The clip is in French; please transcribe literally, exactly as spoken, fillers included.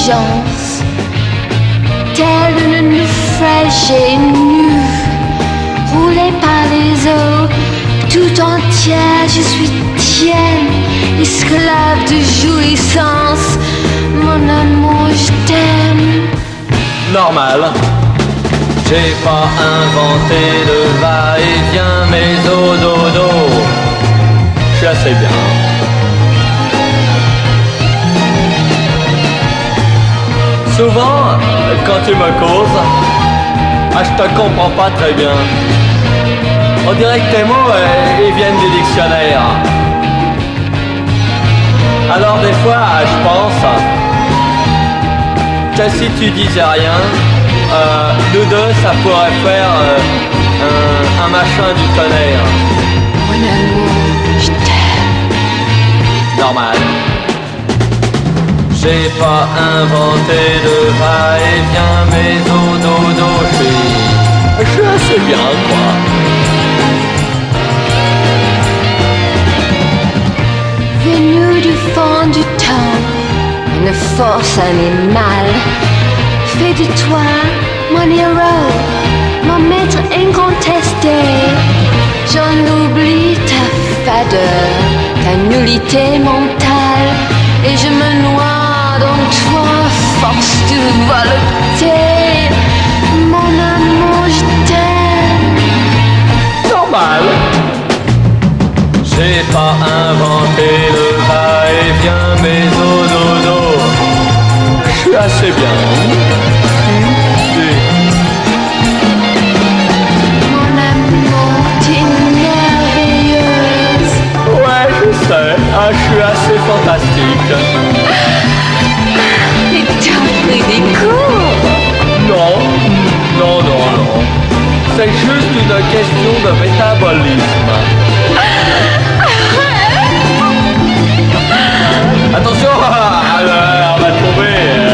diligence, telle une naufragée nue, roulée par les eaux, tout entière, je suis tienne, esclave de jouissance, mon amour, je t'aime. Normal. J'ai pas inventé le va-et-vient, mais au dodo, je suis assez bien. Souvent, quand tu me causes, ah, je te comprends pas très bien. On dirait que tes mots, euh, ils viennent du dictionnaire. Alors des fois, je pense que si tu disais rien, euh, nous deux, ça pourrait faire euh, un, un machin du tonnerre. Mon amour, je t'aime. Normal. J'ai pas inventé de va-et-vient, mais au dodo, je suis, je suis assez bien, quoi. Venu du fond du temps, une force animale fait de toi mon héros, mon maître incontesté. J'en oublie ta fadeur, ta nullité mentale, et je me noie dans toi, force de volonté. Mon amour, je t'aime. Normal. J'ai pas inventé le va-et-vient, mais au dodo, je suis assez bien. Mon amour, t'es merveilleuse. Ouais, je sais, ah, je suis assez fantastique. Et t'as pris des cours. Non, non, non, non. C'est juste une question de métabolisme. Attention, on va tomber.